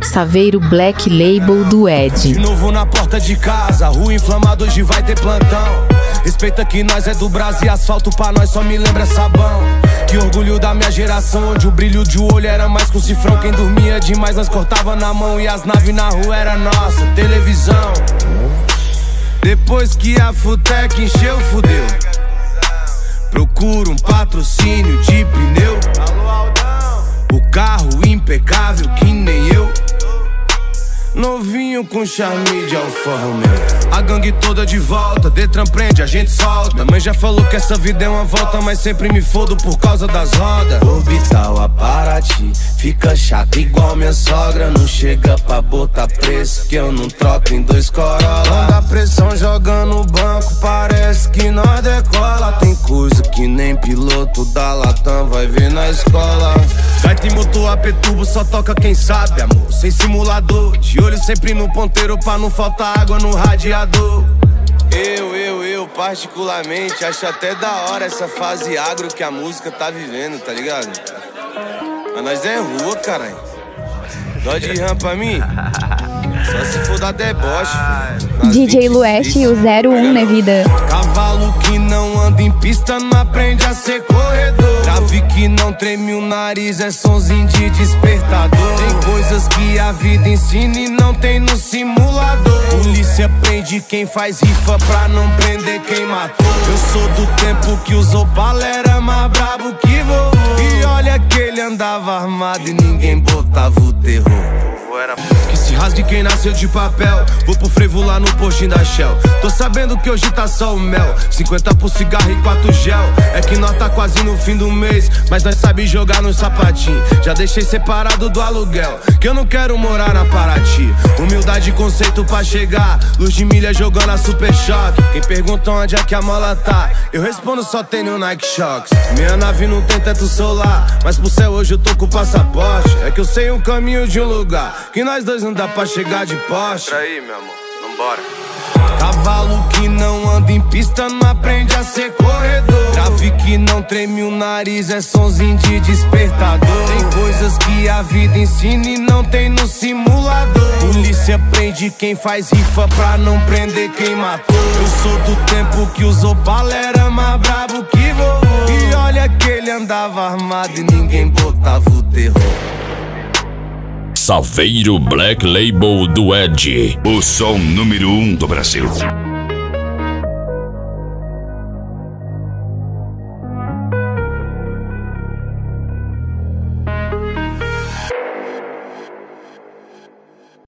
Saveiro Black Label do Ed. De novo na porta de casa, rua inflamada, hoje vai ter plantão. Respeita que nós é do Brasil e asfalto pra nós só me lembra sabão. Que orgulho da minha geração, onde o brilho de olho era mais que um cifrão. Quem dormia demais nós cortava na mão e as naves na rua era nossa televisão. Depois que a Futec encheu, fudeu. Procuro um patrocínio de pneu. O carro impecável que nem eu. Novinho com charme de Alfa Romeo. A gangue toda de volta, Detran prende, a gente solta. Mãe já falou que essa vida é uma volta, mas sempre me fodo por causa das rodas. Orbital a Paraty, fica chato igual minha sogra. Não chega pra botar preço, que eu não troco em 2 Corolla. Quando a pressão joga no banco, parece que nós decola. Tem coisa que nem piloto da Latam vai ver na escola. Vai ter motor AP turbo, só toca quem sabe, amor. Sem simulador, de olho sempre no ponteiro pra não faltar água no radiador. Eu particularmente acho até da hora essa fase agro que a música tá vivendo, tá ligado? Mas nós é rua, caralho. Dó de rã pra mim? Só se for da deboche. DJ Lueste e o 01, né, vida? Cavalo que não anda em pista não aprende a ser corredor. Grave que não treme o nariz é sonzinho de despertador. Tem coisas que a vida ensina e não tem no simulador. Polícia prende quem faz rifa pra não prender quem matou. Eu sou do tempo que usou bala, era mais brabo que vovô. E olha que ele andava armado e ninguém botava o terror. Que se rasgue quem nasceu de papel. Vou pro frevo lá no postinho da Shell. Tô sabendo que hoje tá só o mel. 50 por cigarro e 4 gel. É que nós tá quase no fim do mês, mas nós sabe jogar no sapatinho. Já deixei separado do aluguel, que eu não quero morar na Paraty. Humildade e conceito pra chegar. Luz de milha jogando a Super Choque. Quem pergunta onde é que a mola tá, eu respondo só tem no Nike Shox. Minha nave não tem teto solar, mas pro céu hoje eu tô com o passaporte. É que eu sei um caminho de um lugar que nós dois não dá pra chegar de Porsche. Entra aí, meu amor, vambora. Cavalo que não anda em pista não aprende a ser corredor. Grave que não treme o nariz é sonzinho de despertador. Tem coisas que a vida ensina e não tem no simulador. Polícia prende quem faz rifa pra não prender quem matou. Eu sou do tempo que usou bala, era mais brabo que vovô. E olha que ele andava armado e ninguém botava o terror. Saveiro Black Label do Ed, o som número 1 do Brasil.